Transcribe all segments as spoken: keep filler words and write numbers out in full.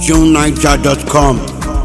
june niger dot com.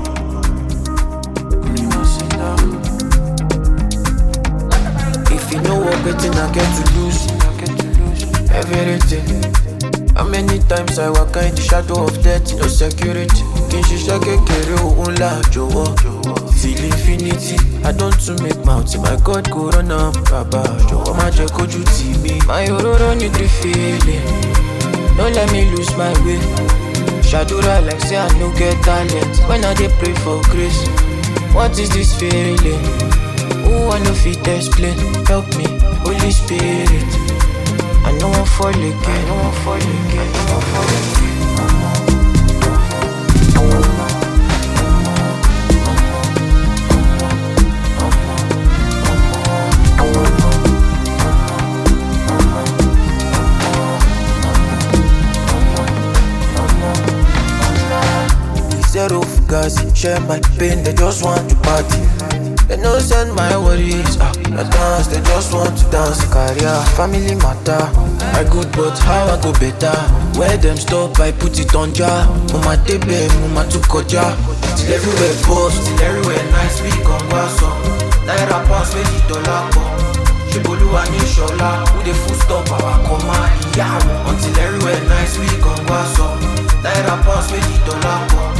If you know what betting I get to lose, everything. How many times I walk in the shadow of death, no security. Can she shake a unla jowo till infinity? I don't to make mouth, my God go run up, Baba. Jowo ma je koju ti mi. My ororo need refilling. Don't let me lose my way. Shadura like say I no get talent. When I dey pray for grace, what is this feeling? Who I no fit explain? Help me, Holy Spirit. I know I'm fall again. I know I'm fall again. I know I'm fall again. Zero fugazi, share my pain, they just want to party. They no send my worries, ah, I dance, they just want to dance. Career, family matter, I good but how I go better? Where them stop, I put it on jar. Mama tebe, mama tu koja. Till everywhere post, till everywhere nice, we come pass up. Naira pass, we the dollar pop. Shibolu and Ishola, who the full stop, our coma, yeah. Until everywhere nice, we come pass up. Naira pass, we the dollar pop.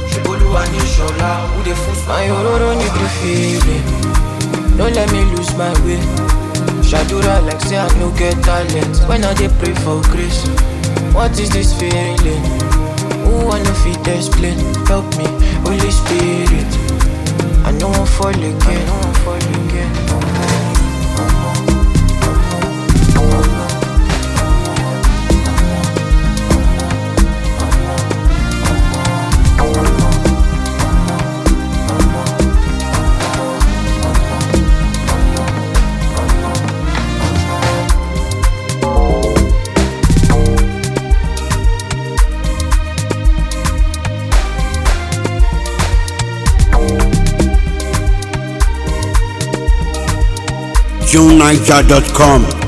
My ororo need refilling. Don't let me lose my way. Shadura like say I no get talent. When I dey pray for grace, what is this feeling? Who I no fit explain? Help me, Holy Spirit. I know I'm fall again. I know I'm fall again. june niger dot com.